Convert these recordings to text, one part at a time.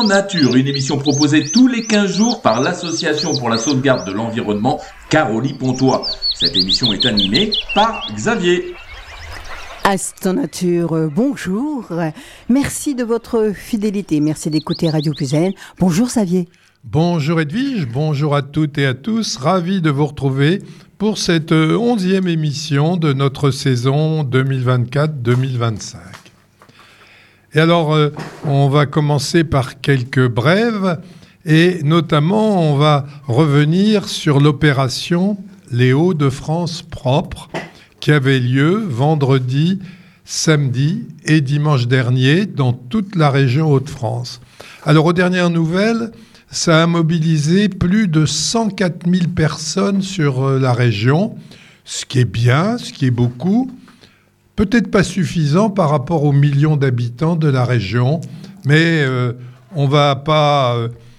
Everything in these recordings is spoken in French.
Instant Nature, une émission proposée tous les 15 jours par l'Association pour la sauvegarde de l'environnement Caroli-Pontois. Cette émission est animée par Xavier. Instant Nature, bonjour. Merci de votre fidélité. Merci d'écouter Radio Puisaine. Bonjour Xavier. Bonjour Edwige, bonjour à toutes et à tous. Ravi de vous retrouver pour cette 11e émission de notre saison 2024-2025. Et alors, on va commencer par quelques brèves et notamment, on va revenir sur l'opération Les Hauts-de-France propres qui avait lieu vendredi, samedi et dimanche dernier dans toute la région Hauts-de-France. Alors, aux dernières nouvelles, ça a mobilisé plus de 104 000 personnes sur la région, ce qui est bien, ce qui est beaucoup. Peut-être pas suffisant par rapport aux millions d'habitants de la région, mais on ne va pas,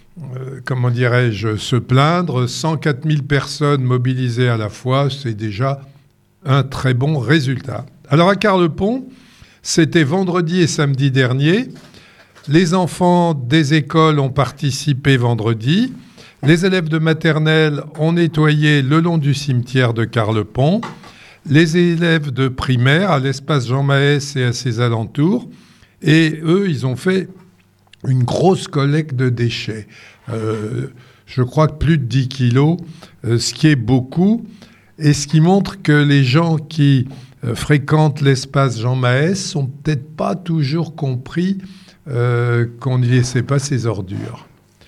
se plaindre. 104 000 personnes mobilisées à la fois, c'est déjà un très bon résultat. Alors à Carlepont, c'était vendredi et samedi dernier. Les enfants des écoles ont participé vendredi. Les élèves de maternelle ont nettoyé le long du cimetière de Carlepont. Les élèves de primaire à l'espace Jean Maès et à ses alentours. Et eux, ils ont fait une grosse collecte de déchets. Je crois que plus de 10 kilos, ce qui est beaucoup. Et ce qui montre que les gens qui fréquentent l'espace Jean Maès sont peut-être pas toujours compris qu'on n'y laissait pas ses ordures.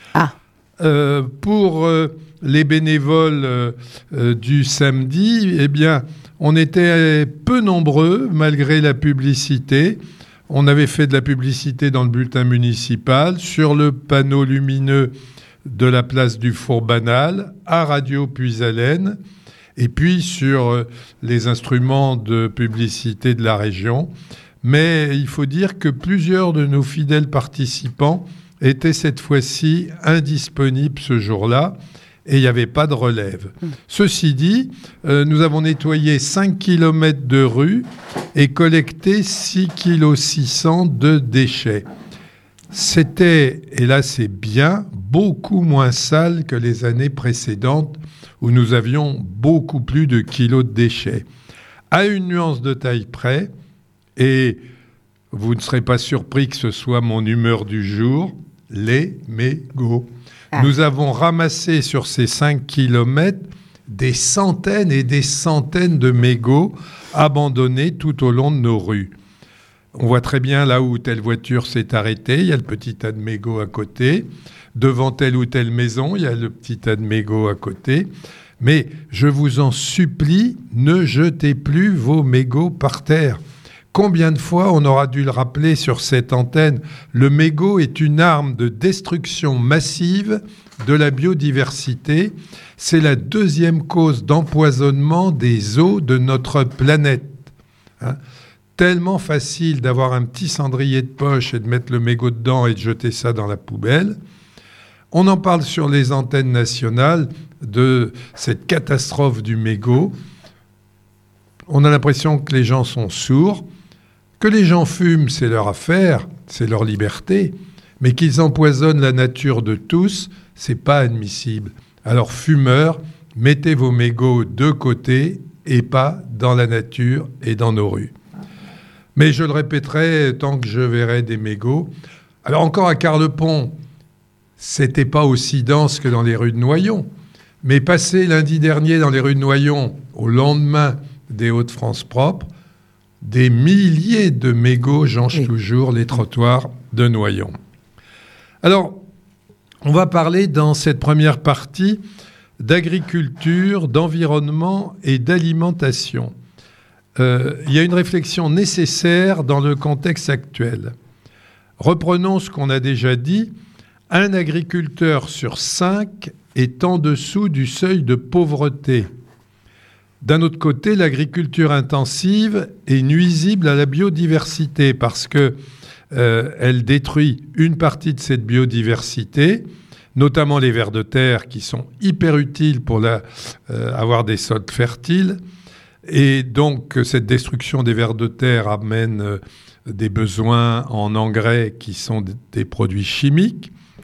Pour les bénévoles du samedi, eh bien, on était peu nombreux malgré la publicité. On avait fait de la publicité dans le bulletin municipal, sur le panneau lumineux de la place du Four-Banal, à Radio Puisalène, et puis sur les instruments de publicité de la région. Mais il faut dire que plusieurs de nos fidèles participants étaient cette fois-ci indisponibles ce jour-là et il n'y avait pas de relève. Ceci dit, nous avons nettoyé 5 km de rue et collecté 6,6 kg de déchets. C'était, et là c'est bien, beaucoup moins sale que les années précédentes où nous avions beaucoup plus de kilos de déchets. À une nuance de taille près, et vous ne serez pas surpris que ce soit mon humeur du jour, les mégots. Nous avons ramassé sur ces 5 kilomètres des centaines et des centaines de mégots abandonnés tout au long de nos rues. On voit très bien là où telle voiture s'est arrêtée, il y a le petit tas de mégots à côté. Devant telle ou telle maison, il y a le petit tas de mégots à côté. Mais je vous en supplie, ne jetez plus vos mégots par terre. Combien de fois on aura dû le rappeler sur cette antenne, le mégot est une arme de destruction massive de la biodiversité. C'est la deuxième cause d'empoisonnement des eaux de notre planète. Tellement facile d'avoir un petit cendrier de poche et de mettre le mégot dedans et de jeter ça dans la poubelle. On en parle sur les antennes nationales de cette catastrophe du mégot. On a l'impression que les gens sont sourds. Que les gens fument, c'est leur affaire, c'est leur liberté, mais qu'ils empoisonnent la nature de tous, c'est pas admissible. Alors fumeurs, mettez vos mégots de côté et pas dans la nature et dans nos rues. Mais je le répéterai tant que je verrai des mégots. Alors encore à Carlepont, c'était pas aussi dense que dans les rues de Noyon, mais passé lundi dernier dans les rues de Noyon, au lendemain des Hauts-de-France propres, des milliers de mégots jonchent toujours les trottoirs de Noyon. Alors, on va parler dans cette première partie d'agriculture, d'environnement et d'alimentation. Il y a une réflexion nécessaire dans le contexte actuel. Reprenons ce qu'on a déjà dit. Un agriculteur sur 5 est en dessous du seuil de pauvreté. D'un autre côté, l'agriculture intensive est nuisible à la biodiversité parce qu'elle détruit une partie de cette biodiversité, notamment les vers de terre qui sont hyper utiles pour avoir des sols fertiles. Et donc, cette destruction des vers de terre amène des besoins en engrais qui sont des produits chimiques.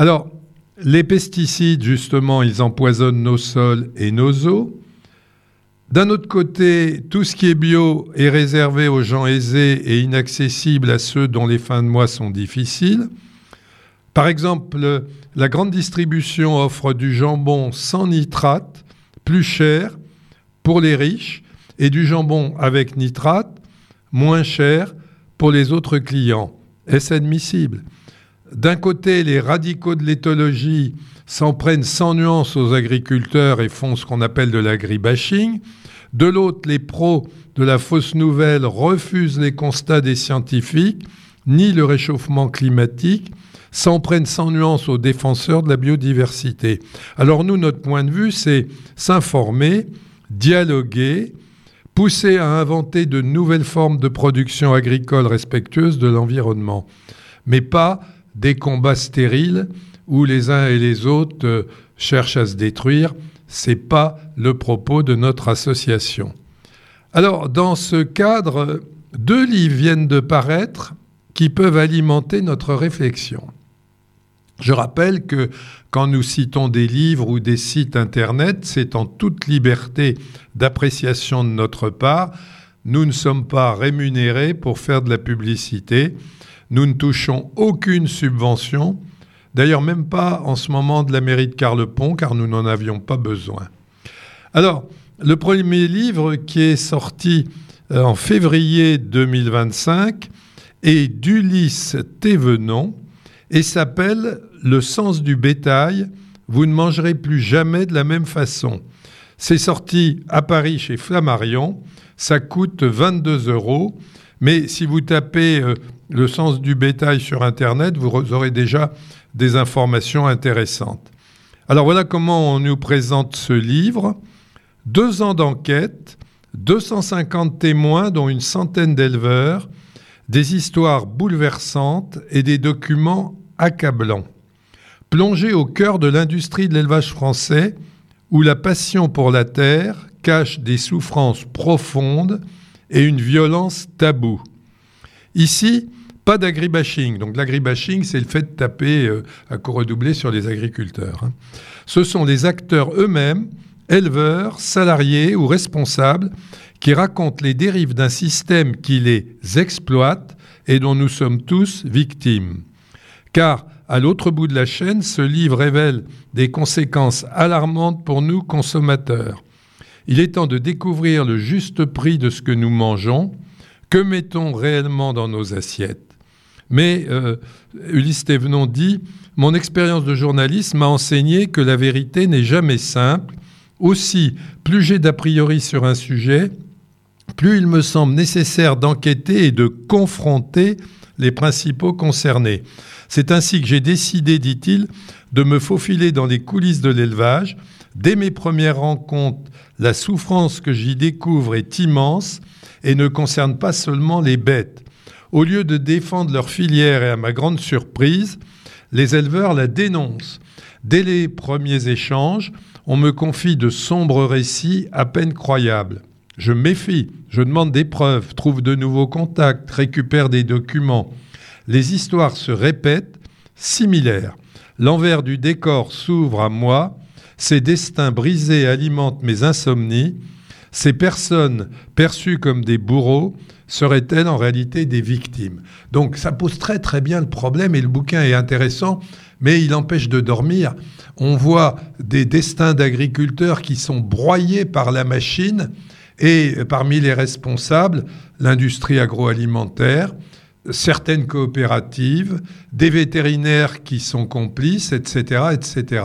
Alors, les pesticides, justement, ils empoisonnent nos sols et nos eaux. D'un autre côté, tout ce qui est bio est réservé aux gens aisés et inaccessible à ceux dont les fins de mois sont difficiles. Par exemple, la grande distribution offre du jambon sans nitrate, plus cher pour les riches, et du jambon avec nitrate, moins cher pour les autres clients. Est-ce admissible ? D'un côté, les radicaux de l'éthologie s'en prennent sans nuance aux agriculteurs et font ce qu'on appelle de l'agribashing. De l'autre, les pros de la fausse nouvelle refusent les constats des scientifiques, nient le réchauffement climatique, s'en prennent sans nuance aux défenseurs de la biodiversité. Alors nous, notre point de vue, c'est s'informer, dialoguer, pousser à inventer de nouvelles formes de production agricole respectueuses de l'environnement, mais pas des combats stériles où les uns et les autres cherchent à se détruire. C'est pas le propos de notre association. Alors, dans ce cadre, 2 livres viennent de paraître qui peuvent alimenter notre réflexion. Je rappelle que quand nous citons des livres ou des sites Internet, c'est en toute liberté d'appréciation de notre part. Nous ne sommes pas rémunérés pour faire de la publicité. Nous ne touchons aucune subvention. D'ailleurs, même pas en ce moment de la mairie de Carlepont, car nous n'en avions pas besoin. Alors, le premier livre qui est sorti en février 2025 est d'Ulysse Thévenon et s'appelle « Le sens du bétail, vous ne mangerez plus jamais de la même façon ». C'est sorti à Paris chez Flammarion, ça coûte 22 €, mais si vous tapez le sens du bétail sur Internet, vous aurez déjà des informations intéressantes. Alors voilà comment on nous présente ce livre. 2 ans d'enquête, 250 témoins dont une centaine d'éleveurs, des histoires bouleversantes et des documents accablants. Plongé au cœur de l'industrie de l'élevage français, où la passion pour la terre cache des souffrances profondes et une violence taboue. Ici, pas d'agribashing. Donc l'agribashing, c'est le fait de taper à coups redoublés sur les agriculteurs. Ce sont les acteurs eux-mêmes, éleveurs, salariés ou responsables, qui racontent les dérives d'un système qui les exploite et dont nous sommes tous victimes. Car, à l'autre bout de la chaîne, ce livre révèle des conséquences alarmantes pour nous, consommateurs. Il est temps de découvrir le juste prix de ce que nous mangeons. Que mettons réellement dans nos assiettes ? Mais Ulysse Thévenon dit « Mon expérience de journaliste m'a enseigné que la vérité n'est jamais simple. Aussi, plus j'ai d'a priori sur un sujet, plus il me semble nécessaire d'enquêter et de confronter les principaux concernés. C'est ainsi que j'ai décidé, dit-il, de me faufiler dans les coulisses de l'élevage. Dès mes premières rencontres, la souffrance que j'y découvre est immense et ne concerne pas seulement les bêtes. Au lieu de défendre leur filière et à ma grande surprise, les éleveurs la dénoncent. Dès les premiers échanges, on me confie de sombres récits à peine croyables. Je méfie, je demande des preuves, trouve de nouveaux contacts, récupère des documents. Les histoires se répètent, similaires. L'envers du décor s'ouvre à moi, ces destins brisés alimentent mes insomnies. Ces personnes perçues comme des bourreaux seraient-elles en réalité des victimes ? Donc ça pose très très bien le problème et le bouquin est intéressant, mais il empêche de dormir. On voit des destins d'agriculteurs qui sont broyés par la machine et parmi les responsables, l'industrie agroalimentaire, certaines coopératives, des vétérinaires qui sont complices, etc. etc.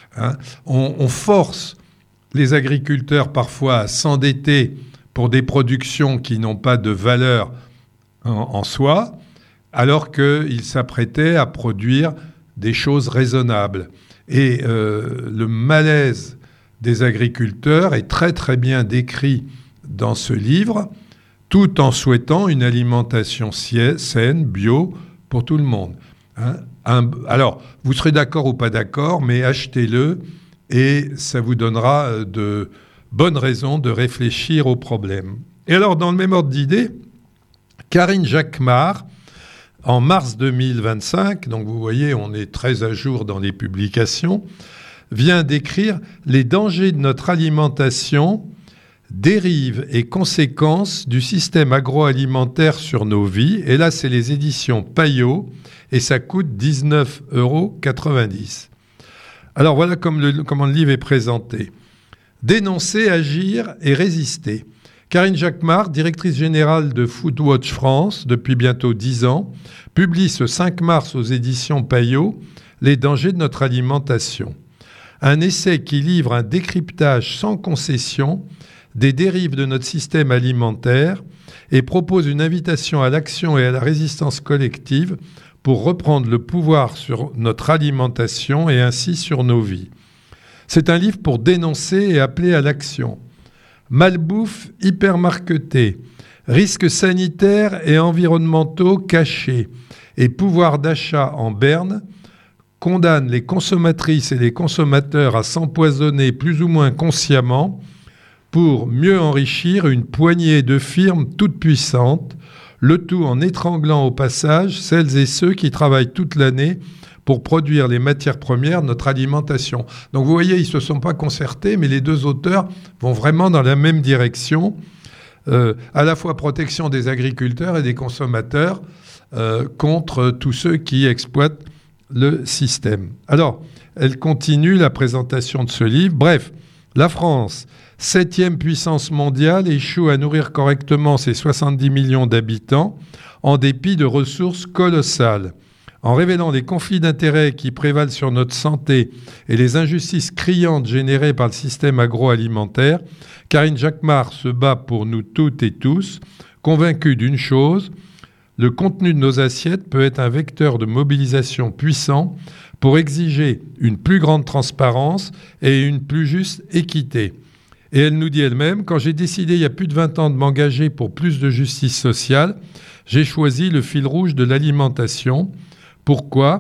On force les agriculteurs parfois à s'endetter pour des productions qui n'ont pas de valeur en soi, alors qu'ils s'apprêtaient à produire des choses raisonnables. Et le malaise des agriculteurs est très très bien décrit dans ce livre, tout en souhaitant une alimentation saine, bio, pour tout le monde. Alors, vous serez d'accord ou pas d'accord, mais achetez-le et ça vous donnera de bonnes raisons de réfléchir au problème. Et alors, dans le même ordre d'idée, Karine Jacquemart en mars 2025, donc vous voyez, on est très à jour dans les publications, vient décrire les dangers de notre alimentation, dérives et conséquences du système agroalimentaire sur nos vies. Et là, c'est les éditions Payot et ça coûte 19,90 €. Alors voilà comment le livre est présenté. Dénoncer, agir et résister. Karine Jacquemart, directrice générale de Foodwatch France depuis bientôt 10 ans, publie ce 5 mars aux éditions Payot Les dangers de notre alimentation. Un essai qui livre un décryptage sans concession des dérives de notre système alimentaire et propose une invitation à l'action et à la résistance collective pour reprendre le pouvoir sur notre alimentation et ainsi sur nos vies. C'est un livre pour dénoncer et appeler à l'action. Malbouffe hypermarketée, risques sanitaires et environnementaux cachés et pouvoir d'achat en berne condamnent les consommatrices et les consommateurs à s'empoisonner plus ou moins consciemment pour mieux enrichir une poignée de firmes toutes puissantes, le tout en étranglant au passage celles et ceux qui travaillent toute l'année pour produire les matières premières de notre alimentation. Donc vous voyez, ils ne se sont pas concertés, mais les deux auteurs vont vraiment dans la même direction, à la fois protection des agriculteurs et des consommateurs contre tous ceux qui exploitent le système. Alors, elle continue la présentation de ce livre. Bref, la France, 7e puissance mondiale, échoue à nourrir correctement ses 70 millions d'habitants en dépit de ressources colossales. En révélant les conflits d'intérêts qui prévalent sur notre santé et les injustices criantes générées par le système agroalimentaire, Karine Jacquemart se bat pour nous toutes et tous, convaincue d'une chose, le contenu de nos assiettes peut être un vecteur de mobilisation puissant pour exiger une plus grande transparence et une plus juste équité. Et elle nous dit elle-même, quand j'ai décidé il y a plus de 20 ans de m'engager pour plus de justice sociale, j'ai choisi le fil rouge de l'alimentation. Pourquoi ?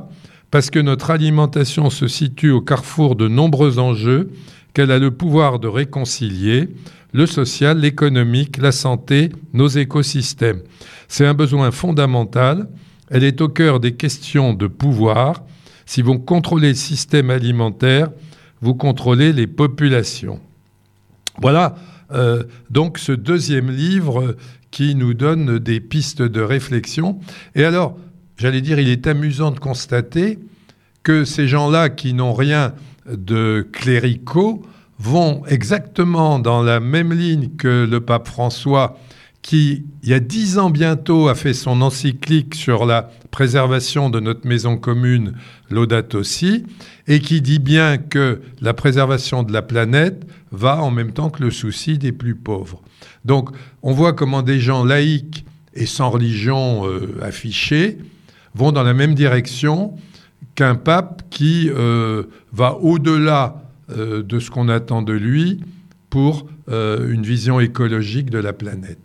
Parce que notre alimentation se situe au carrefour de nombreux enjeux qu'elle a le pouvoir de réconcilier, le social, l'économique, la santé, nos écosystèmes. C'est un besoin fondamental. Elle est au cœur des questions de pouvoir. Si vous contrôlez le système alimentaire, vous contrôlez les populations. Voilà donc ce deuxième livre qui nous donne des pistes de réflexion. Et alors, j'allais dire, il est amusant de constater que ces gens-là qui n'ont rien de cléricaux vont exactement dans la même ligne que le pape François qui, il y a 10 ans bientôt, a fait son encyclique sur la préservation de notre maison commune, Laudato Si, et qui dit bien que la préservation de la planète va en même temps que le souci des plus pauvres. Donc, on voit comment des gens laïcs et sans religion affichée vont dans la même direction qu'un pape qui va au-delà de ce qu'on attend de lui pour une vision écologique de la planète.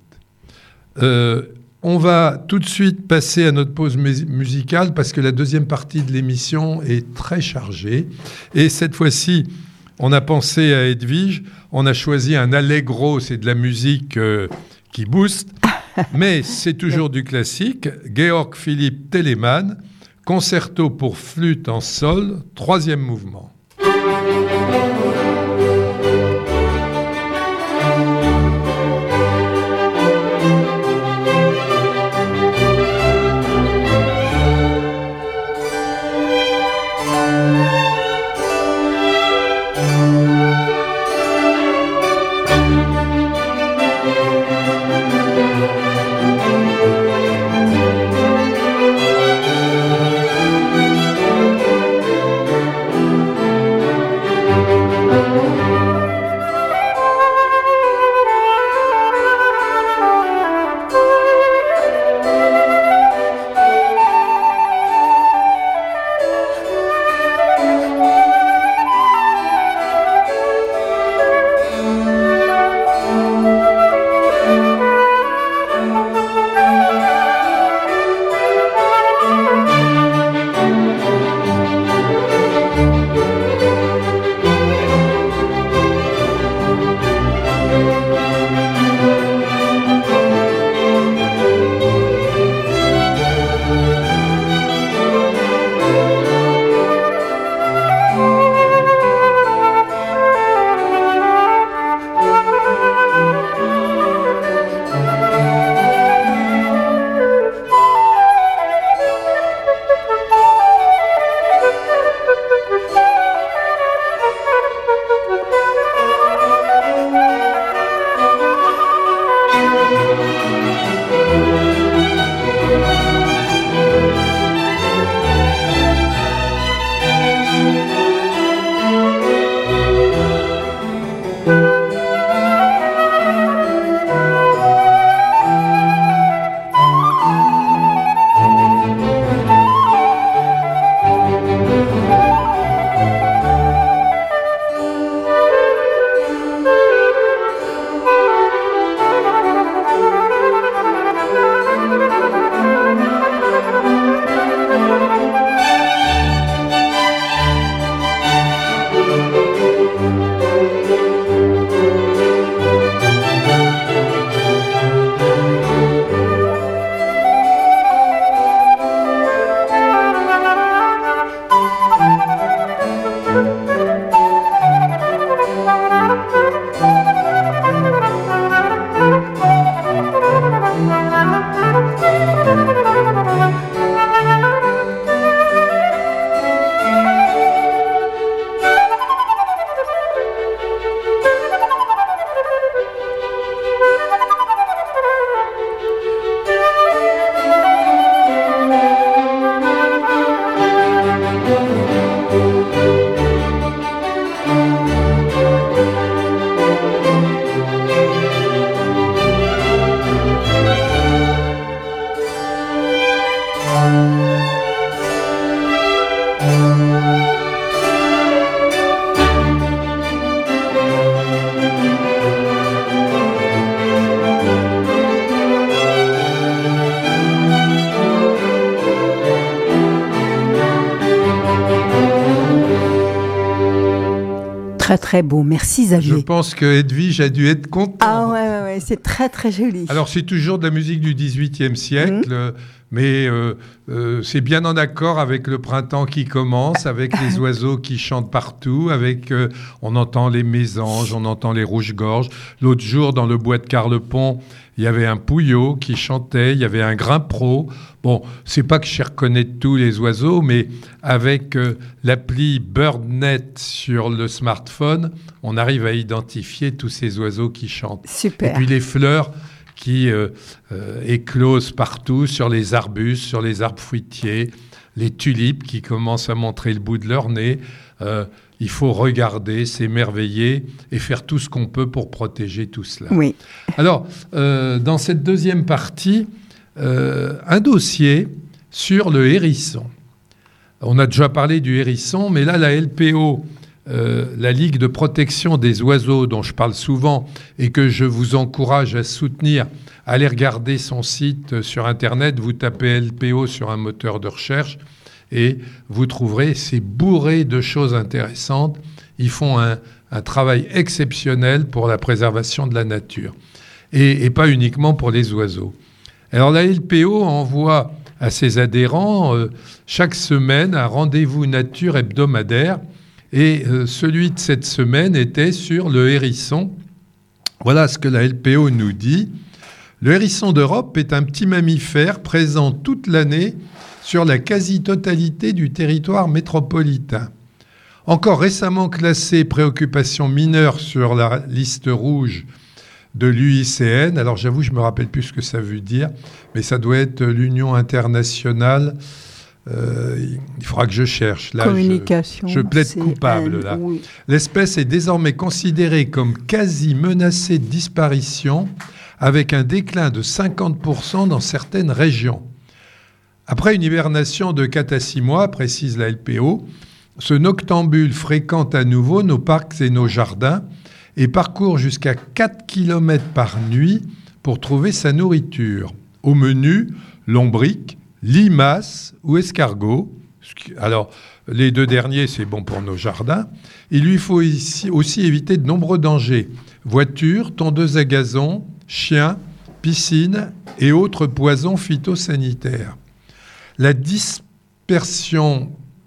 On va tout de suite passer à notre pause musicale parce que la deuxième partie de l'émission est très chargée. Et cette fois-ci, on a pensé à Edwige, on a choisi un allegro, c'est de la musique qui booste, mais c'est toujours du classique. Georg Philipp Telemann, concerto pour flûte en sol, 3e mouvement. Très très beau, merci Xavier. Je pense que Edwige a dû être contente. Ah ouais, c'est très très joli. Alors c'est toujours de la musique du XVIIIe siècle, mais c'est bien en accord avec le printemps qui commence, avec les oiseaux qui chantent partout, on entend les mésanges, on entend les rouges-gorges. L'autre jour, dans le bois de Carlepont, il y avait un pouillot qui chantait, il y avait un grimpero. Bon, c'est pas que je reconnais tous les oiseaux, mais avec l'appli BirdNet sur le smartphone, on arrive à identifier tous ces oiseaux qui chantent. Super. Et puis les fleurs qui éclosent partout, sur les arbustes, sur les arbres fruitiers, les tulipes qui commencent à montrer le bout de leur nez. Il faut regarder, s'émerveiller et faire tout ce qu'on peut pour protéger tout cela. Oui. Alors, dans cette deuxième partie, un dossier sur le hérisson. On a déjà parlé du hérisson, mais là, la LPO, la Ligue de protection des oiseaux, dont je parle souvent et que je vous encourage à soutenir, allez regarder son site sur Internet, vous tapez LPO sur un moteur de recherche et vous trouverez, c'est bourré de choses intéressantes. Ils font un travail exceptionnel pour la préservation de la nature et pas uniquement pour les oiseaux. Alors la LPO envoie à ses adhérents chaque semaine un rendez-vous nature hebdomadaire et celui de cette semaine était sur le hérisson. Voilà ce que la LPO nous dit. Le hérisson d'Europe est un petit mammifère présent toute l'année sur la quasi-totalité du territoire métropolitain. Encore récemment classé préoccupation mineure sur la liste rouge de l'UICN. Alors j'avoue, je ne me rappelle plus ce que ça veut dire, mais ça doit être l'Union internationale. Il faudra que je cherche. Là, communication. Je plaide coupable. Là. Oui. L'espèce est désormais considérée comme quasi menacée de disparition, avec un déclin de 50% dans certaines régions. Après une hibernation de 4 à 6 mois, précise la LPO, ce noctambule fréquente à nouveau nos parcs et nos jardins et parcourt jusqu'à 4 km par nuit pour trouver sa nourriture. Au menu, lombric, limaces ou escargots. Alors, les deux derniers, c'est bon pour nos jardins. Il lui faut aussi éviter de nombreux dangers. Voitures, tondeuses à gazon, chiens, piscines et autres poisons phytosanitaires. La disparition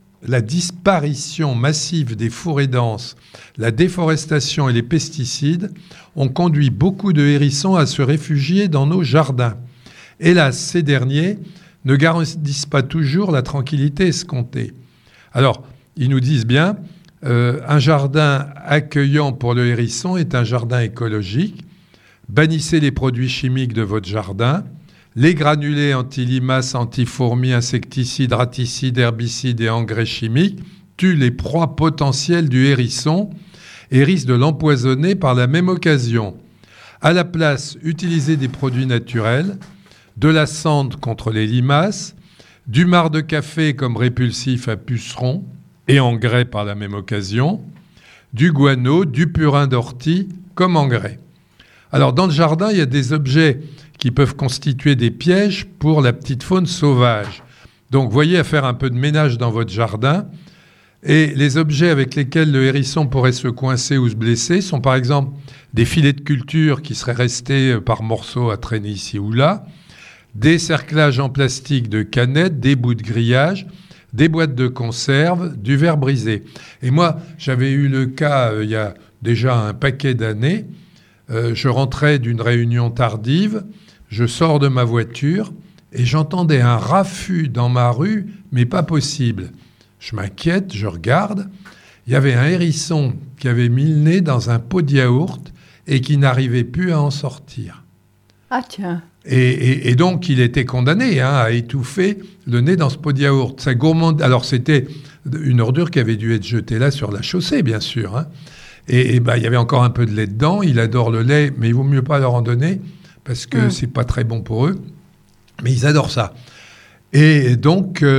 massive des forêts denses, la déforestation et les pesticides ont conduit beaucoup de hérissons à se réfugier dans nos jardins. Hélas, ces derniers ne garantissent pas toujours la tranquillité escomptée. Alors, ils nous disent bien, un jardin accueillant pour le hérisson est un jardin écologique. Bannissez les produits chimiques de votre jardin. Les granulés anti-limaces, anti-fourmis, insecticides, raticides, herbicides et engrais chimiques tuent les proies potentielles du hérisson et risquent de l'empoisonner par la même occasion. À la place, utilisez des produits naturels, de la cendre contre les limaces, du marc de café comme répulsif à pucerons et engrais par la même occasion, du guano, du purin d'ortie comme engrais. Alors dans le jardin, il y a des objets qui peuvent constituer des pièges pour la petite faune sauvage. Donc, voyez à faire un peu de ménage dans votre jardin. Et les objets avec lesquels le hérisson pourrait se coincer ou se blesser sont par exemple des filets de culture qui seraient restés par morceaux à traîner ici ou là, des cerclages en plastique de canettes, des bouts de grillage, des boîtes de conserve, du verre brisé. Et moi, j'avais eu le cas il y a déjà un paquet d'années. Je rentrais d'une réunion tardive, je sors de ma voiture et j'entendais un raffut dans ma rue, mais pas possible. Je m'inquiète, je regarde. Il y avait un hérisson qui avait mis le nez dans un pot de yaourt et qui n'arrivait plus à en sortir. Ah tiens. Et donc, il était condamné à étouffer le nez dans ce pot de yaourt. Ça gourmande. Alors, c'était une ordure qui avait dû être jetée là sur la chaussée, bien sûr. Et il y avait encore un peu de lait dedans. Il adore le lait, mais il vaut mieux pas leur en donner parce que c'est pas très bon pour eux. Mais ils adorent ça. Et donc,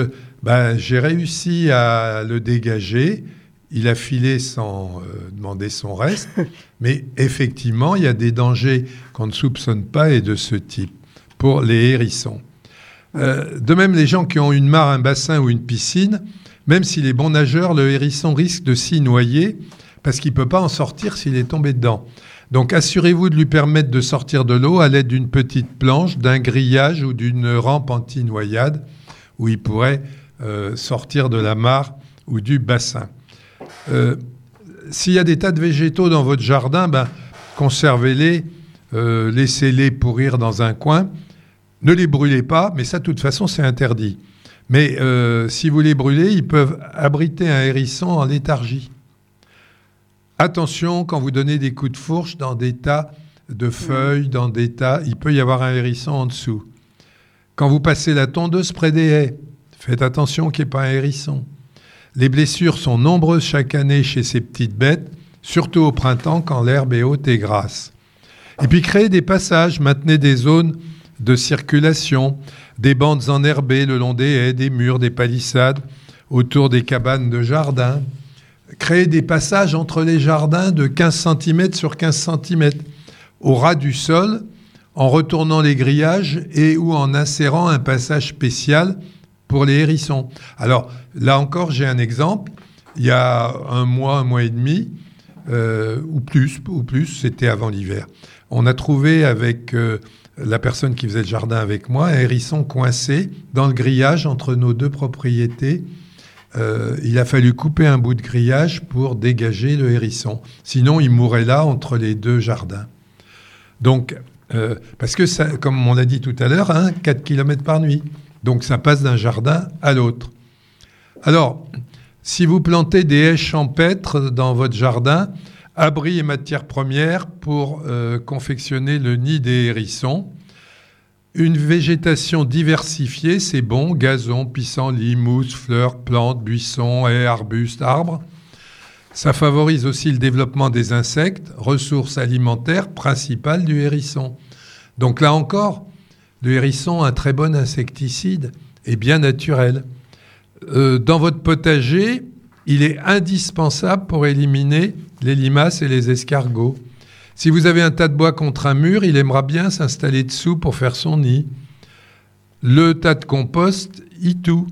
J'ai réussi à le dégager. Il a filé sans demander son reste. Mais effectivement, il y a des dangers qu'on ne soupçonne pas et de ce type pour les hérissons. De même, les gens qui ont une mare, un bassin ou une piscine, même s'il est bon nageur, le hérisson risque de s'y noyer parce qu'il ne peut pas en sortir s'il est tombé dedans. Donc assurez-vous de lui permettre de sortir de l'eau à l'aide d'une petite planche, d'un grillage ou d'une rampe anti-noyade où il pourrait sortir de la mare ou du bassin. S'il y a des tas de végétaux dans votre jardin, conservez-les, laissez-les pourrir dans un coin. Ne les brûlez pas, mais ça, de toute façon, c'est interdit. Mais si vous les brûlez, ils peuvent abriter un hérisson en léthargie. Attention, quand vous donnez des coups de fourche dans des tas de feuilles, dans des tas, il peut y avoir un hérisson en dessous. Quand vous passez la tondeuse près des haies, faites attention qu'il n'y ait pas un hérisson. Les blessures sont nombreuses chaque année chez ces petites bêtes, surtout au printemps quand l'herbe est haute et grasse. Et puis créez des passages, maintenez des zones de circulation, des bandes enherbées le long des haies, des murs, des palissades, autour des cabanes de jardin. Créez des passages entre les jardins de 15 cm sur 15 cm, au ras du sol, en retournant les grillages et ou en insérant un passage spécial pour les hérissons. Alors, là encore, j'ai un exemple. Il y a un mois et demi, ou plus, c'était avant l'hiver. On a trouvé avec la personne qui faisait le jardin avec moi, un hérisson coincé dans le grillage entre nos deux propriétés. Il a fallu couper un bout de grillage pour dégager le hérisson. Sinon, il mourrait là entre les deux jardins. Donc, parce que, ça, comme on l'a dit tout à l'heure, 4 km par nuit. Donc, ça passe d'un jardin à l'autre. Alors, si vous plantez des haies champêtres dans votre jardin, abris et matières premières pour confectionner le nid des hérissons. Une végétation diversifiée, c'est bon, gazon, pissenlit, mousse, fleurs, plantes, buissons, haies, arbustes, arbres. Ça favorise aussi le développement des insectes, ressource alimentaire principale du hérisson. Donc là encore, le hérisson, un très bon insecticide et bien naturel. Dans votre potager, il est indispensable pour éliminer les limaces et les escargots. Si vous avez un tas de bois contre un mur, il aimera bien s'installer dessous pour faire son nid. Le tas de compost, tout.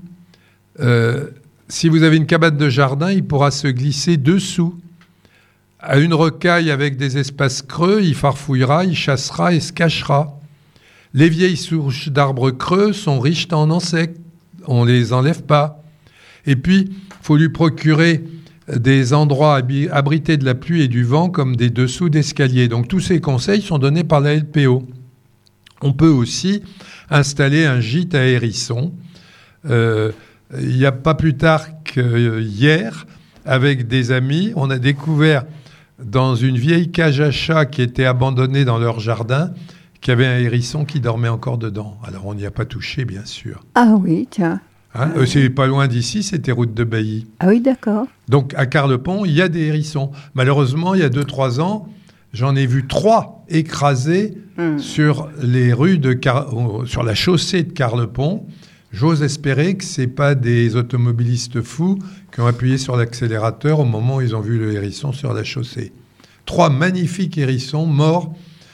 Si vous avez une cabane de jardin, il pourra se glisser dessous. À une rocaille avec des espaces creux, il farfouillera, il chassera et se cachera. Les vieilles souches d'arbres creux sont riches en insectes. On ne les enlève pas. Et puis, il faut lui procurer des endroits abrités de la pluie et du vent comme des dessous d'escalier. Donc tous ces conseils sont donnés par la LPO. On peut aussi installer un gîte à hérissons. Il n'y a pas plus tard qu'hier, avec des amis, on a découvert dans une vieille cage à chats qui était abandonnée dans leur jardin qu'il y avait un hérisson qui dormait encore dedans. Alors on n'y a pas touché, bien sûr. Ah oui, tiens. C'est pas loin d'ici, c'était route de Bailly. Ah oui, d'accord. Donc, à Carlepont, il y a des hérissons. Malheureusement, il y a 2-3 ans, j'en ai vu 3 écrasés sur les rues sur la chaussée de Carlepont. J'ose espérer que ce n'est pas des automobilistes fous qui ont appuyé sur l'accélérateur au moment où ils ont vu le hérisson sur la chaussée. 3 magnifiques hérissons morts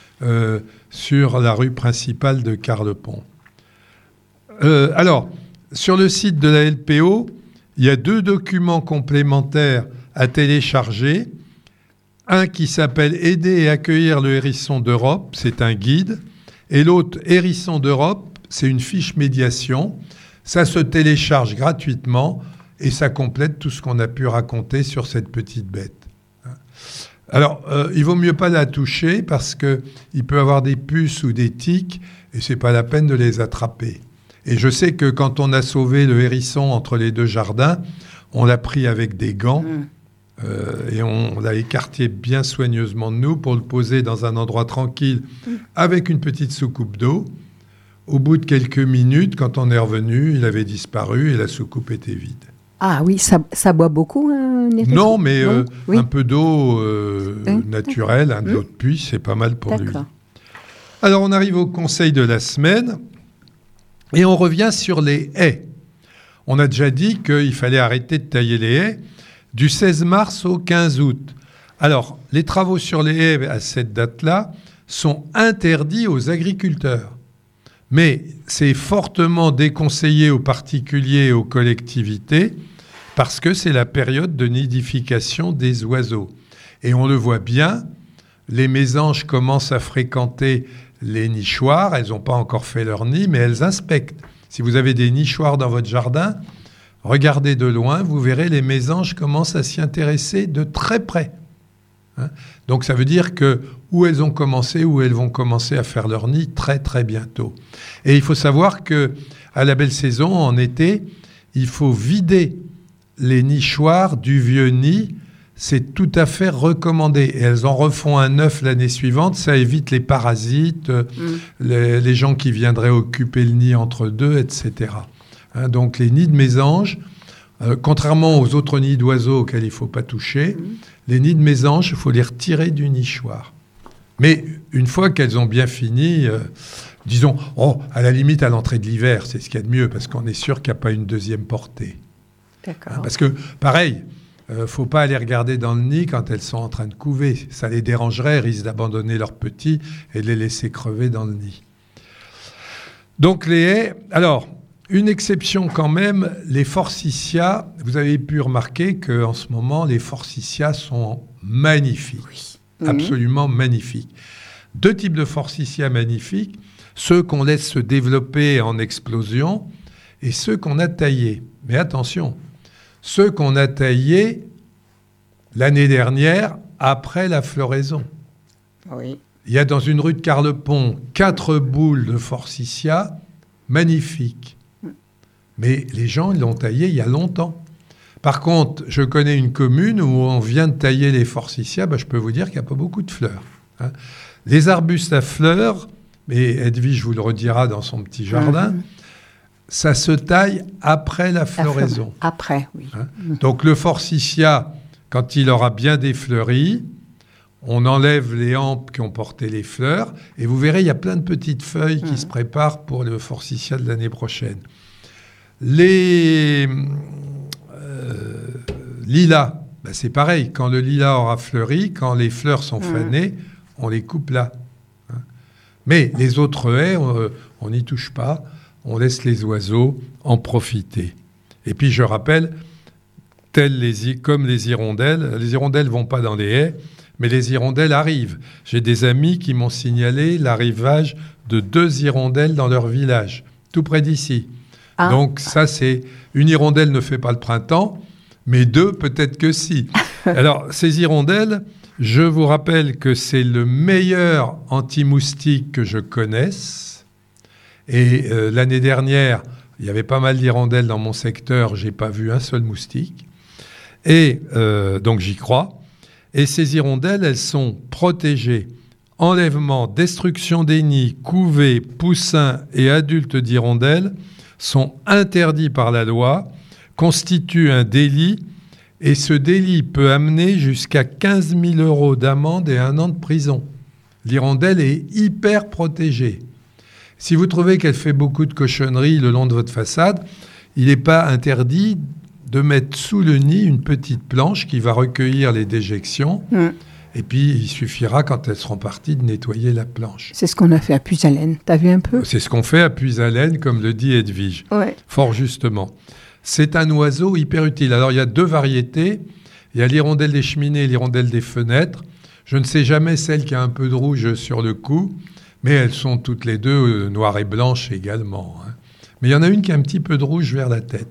sur la rue principale de Carlepont. Alors, sur le site de la LPO, il y a 2 documents complémentaires à télécharger. Un qui s'appelle « Aider et accueillir le hérisson d'Europe », c'est un guide. Et l'autre, « Hérisson d'Europe », c'est une fiche médiation. Ça se télécharge gratuitement et ça complète tout ce qu'on a pu raconter sur cette petite bête. Alors, il vaut mieux pas la toucher parce qu'il peut avoir des puces ou des tiques et c'est pas la peine de les attraper. Et je sais que quand on a sauvé le hérisson entre les 2 jardins, on l'a pris avec des gants et on l'a écarté bien soigneusement de nous pour le poser dans un endroit tranquille avec une petite soucoupe d'eau. Au bout de quelques minutes, quand on est revenu, il avait disparu et la soucoupe était vide. Ah oui, ça boit beaucoup un hérisson ? Non, mais oui. Un peu d'eau naturelle, de l'eau de puits, c'est pas mal pour lui. Alors on arrive au conseil de la semaine. Et on revient sur les haies. on a déjà dit qu'il fallait arrêter de tailler les haies du 16 mars au 15 août. Alors, les travaux sur les haies à cette date-là sont interdits aux agriculteurs. Mais c'est fortement déconseillé aux particuliers et aux collectivités parce que c'est la période de nidification des oiseaux. Et on le voit bien, les mésanges commencent à fréquenter les nichoirs. Elles n'ont pas encore fait leur nid, mais elles inspectent. Si vous avez des nichoirs dans votre jardin, regardez de loin, vous verrez les mésanges commencent à s'y intéresser de très près. Donc ça veut dire que où elles vont commencer à faire leur nid très très bientôt. Et il faut savoir que à la belle saison, en été, il faut vider les nichoirs du vieux nid. C'est tout à fait recommandé. Et elles en refont un neuf l'année suivante. Ça évite les parasites, les gens qui viendraient occuper le nid entre deux, etc. Donc les nids de mésanges, contrairement aux autres nids d'oiseaux auxquels il ne faut pas toucher, les nids de mésanges, il faut les retirer du nichoir. Mais une fois qu'elles ont bien fini, disons, à la limite à l'entrée de l'hiver, c'est ce qu'il y a de mieux, parce qu'on est sûr qu'il n'y a pas une deuxième portée. D'accord. Parce que, pareil, ne faut pas aller regarder dans le nid quand elles sont en train de couver. Ça les dérangerait, elles risquent d'abandonner leurs petits et de les laisser crever dans le nid. Donc les haies... Alors, une exception quand même, les forsythias. Vous avez pu remarquer qu'en ce moment, les forsythias sont magnifiques. Oui. Absolument magnifiques. Deux types de forsythias magnifiques. Ceux qu'on laisse se développer en explosion et ceux qu'on a taillés. Mais attention, ceux qu'on a taillés l'année dernière après la floraison. Oui. Il y a dans une rue de Carlepont 4 boules de forsythia magnifiques. Mais les gens, ils l'ont taillé il y a longtemps. Par contre, je connais une commune où on vient de tailler les forsythias, je peux vous dire qu'il n'y a pas beaucoup de fleurs. Les arbustes à fleurs, et Edwige vous le redira dans son petit jardin, ça se taille après la floraison. Après, oui. Donc le forsythia, quand il aura bien défleuri, on enlève les hampes qui ont porté les fleurs, et vous verrez, il y a plein de petites feuilles qui se préparent pour le forsythia de l'année prochaine. Les lilas, c'est pareil. Quand le lilas aura fleuri, quand les fleurs sont fanées, on les coupe là. Mais les autres haies, on n'y touche pas. On laisse les oiseaux en profiter. Et puis, je rappelle, comme les hirondelles ne vont pas dans les haies, mais les hirondelles arrivent. J'ai des amis qui m'ont signalé l'arrivage de 2 hirondelles dans leur village, tout près d'ici. Donc ça, c'est... Une hirondelle ne fait pas le printemps, mais 2, peut-être que si. Alors, ces hirondelles, je vous rappelle que c'est le meilleur anti-moustique que je connaisse. Et l'année dernière, il y avait pas mal d'hirondelles dans mon secteur, je n'ai pas vu un seul moustique. Et donc, j'y crois. Et ces hirondelles, elles sont protégées. Enlèvement, destruction des nids, couvées, poussins et adultes d'hirondelles sont interdits par la loi, constituent un délit, et ce délit peut amener jusqu'à 15 000 € d'amende et 1 an de prison. L'hirondelle est hyper protégée. Si vous trouvez qu'elle fait beaucoup de cochonneries le long de votre façade, il n'est pas interdit de mettre sous le nid une petite planche qui va recueillir les déjections. Et puis, il suffira, quand elles seront parties, de nettoyer la planche. C'est ce qu'on a fait à Puisalène. T'as vu un peu ? C'est ce qu'on fait à Puisalène, comme le dit Edwige. Ouais. Fort justement. C'est un oiseau hyper utile. Alors, il y a 2 variétés. Il y a l'hirondelle des cheminées et l'hirondelle des fenêtres. Je ne sais jamais celle qui a un peu de rouge sur le cou, mais elles sont toutes les 2 noires et blanches également. Mais il y en a une qui a un petit peu de rouge vers la tête.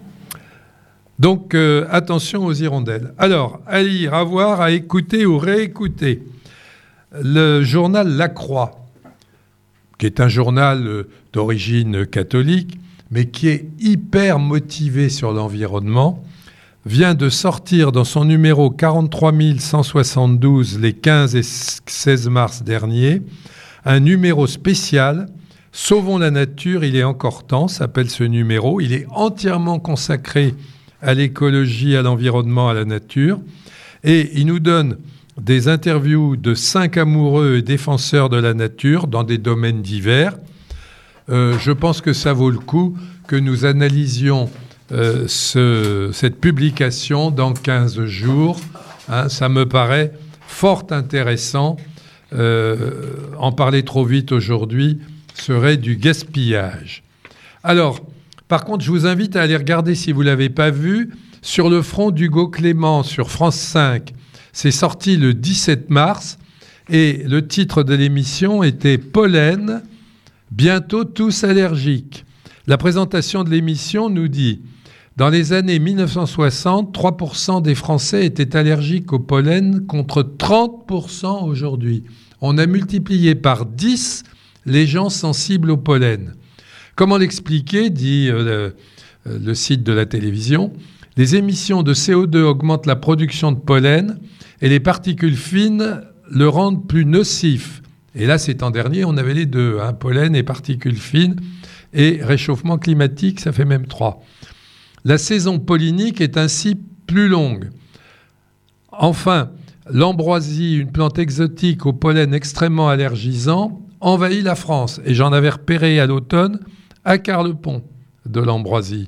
Donc, attention aux hirondelles. Alors, à lire, à voir, à écouter ou réécouter. Le journal La Croix, qui est un journal d'origine catholique, mais qui est hyper motivé sur l'environnement, vient de sortir dans son numéro 43 172 les 15 et 16 mars dernier, un numéro spécial « Sauvons la nature, il est encore temps », s'appelle ce numéro. Il est entièrement consacré à l'écologie, à l'environnement, à la nature. Et il nous donne des interviews de 5 amoureux et défenseurs de la nature dans des domaines divers. Je pense que ça vaut le coup que nous analysions cette publication dans 15 jours. Hein, ça me paraît fort intéressant. En parler trop vite aujourd'hui serait du gaspillage. Alors, par contre, je vous invite à aller regarder, si vous ne l'avez pas vu, Sur le front d'Hugo Clément sur France 5. C'est sorti le 17 mars et le titre de l'émission était « Pollen, bientôt tous allergiques ». La présentation de l'émission nous dit « Dans les années 1960, 3% des Français étaient allergiques au pollen contre 30% aujourd'hui. On a multiplié par 10 les gens sensibles au pollen. » Comment l'expliquer, dit le site de la télévision. Les émissions de CO2 augmentent la production de pollen et les particules fines le rendent plus nocif. Et là, ces temps derniers, on avait les deux, hein, pollen et particules fines, et réchauffement climatique, ça fait même 3. La saison pollinique est ainsi plus longue. Enfin, l'ambroisie, une plante exotique au pollen extrêmement allergisant, envahit la France. Et j'en avais repéré à l'automne à Carlepont de l'ambroisie.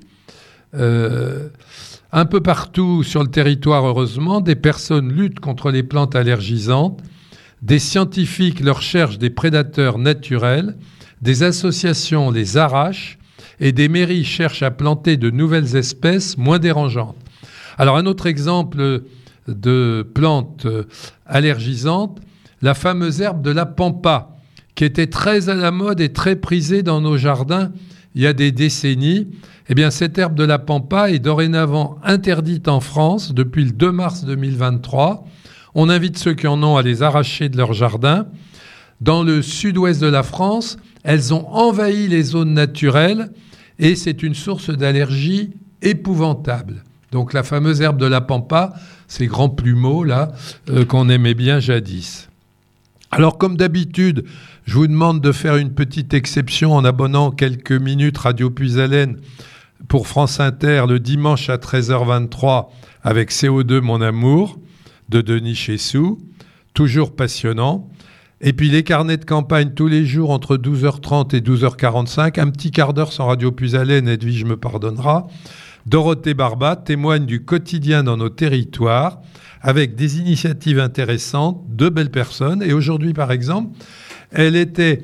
Un peu partout sur le territoire, heureusement, des personnes luttent contre les plantes allergisantes. Des scientifiques leur cherchent des prédateurs naturels. Des associations les arrachent. Et des mairies cherchent à planter de nouvelles espèces moins dérangeantes. Alors, un autre exemple de plante allergisante, la fameuse herbe de la pampa, qui était très à la mode et très prisée dans nos jardins il y a des décennies. Eh bien, cette herbe de la pampa est dorénavant interdite en France depuis le 2 mars 2023. On invite ceux qui en ont à les arracher de leur jardin. Dans le sud-ouest de la France, elles ont envahi les zones naturelles et c'est une source d'allergie épouvantable. Donc la fameuse herbe de la pampa, ces grands plumeaux là qu'on aimait bien jadis. Alors comme d'habitude, je vous demande de faire une petite exception en abonnant quelques minutes Radio Puisalène pour France Inter le dimanche à 13h23 avec CO2 Mon Amour de Denis Chessou, toujours passionnant. Et puis les carnets de campagne tous les jours entre 12h30 et 12h45, un petit quart d'heure sans Radio Puisalène, Edwige me pardonnera. Dorothée Barbat témoigne du quotidien dans nos territoires avec des initiatives intéressantes, de belles personnes. Et aujourd'hui, par exemple, elle était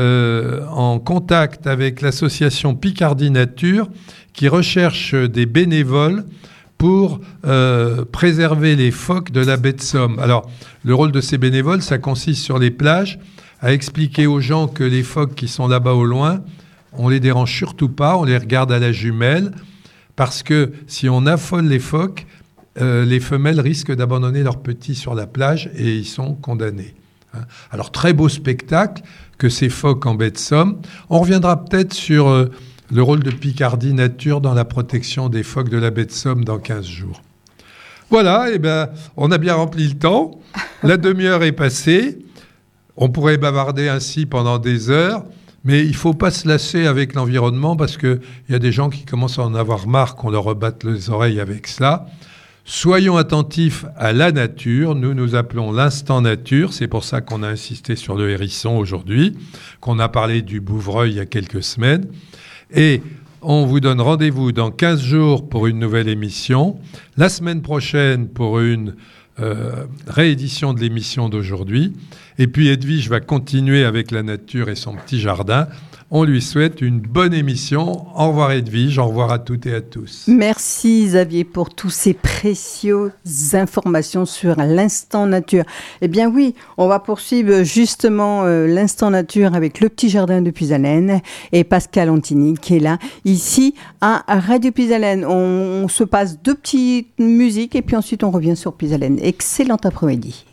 en contact avec l'association Picardie Nature qui recherche des bénévoles pour préserver les phoques de la baie de Somme. Alors, le rôle de ces bénévoles, ça consiste sur les plages à expliquer aux gens que les phoques qui sont là-bas au loin, on les dérange surtout pas, on les regarde à la jumelle, parce que si on affole les phoques, les femelles risquent d'abandonner leurs petits sur la plage et ils sont condamnés. Alors, très beau spectacle que ces phoques en baie de Somme. On reviendra peut-être sur le rôle de Picardie Nature dans la protection des phoques de la baie de Somme dans 15 jours. Voilà, on a bien rempli le temps. La demi-heure est passée. On pourrait bavarder ainsi pendant des heures, mais il ne faut pas se lasser avec l'environnement parce qu'il y a des gens qui commencent à en avoir marre qu'on leur rebatte les oreilles avec cela. Soyons attentifs à la nature. Nous appelons l'instant nature. C'est pour ça qu'on a insisté sur le hérisson aujourd'hui, qu'on a parlé du bouvreuil il y a quelques semaines. Et on vous donne rendez-vous dans 15 jours pour une nouvelle émission. La semaine prochaine pour une réédition de l'émission d'aujourd'hui. Et puis Edwige va continuer avec la nature et son petit jardin. On lui souhaite une bonne émission. Au revoir Edwige, au revoir à toutes et à tous. Merci Xavier pour toutes ces précieuses informations sur l'instant nature. Eh bien oui, on va poursuivre justement l'instant nature avec le petit jardin de Puisalène et Pascal Antini qui est là, ici à Radio Puisalène. On se passe 2 petites musiques et puis ensuite on revient sur Puisalène. Excellent après-midi.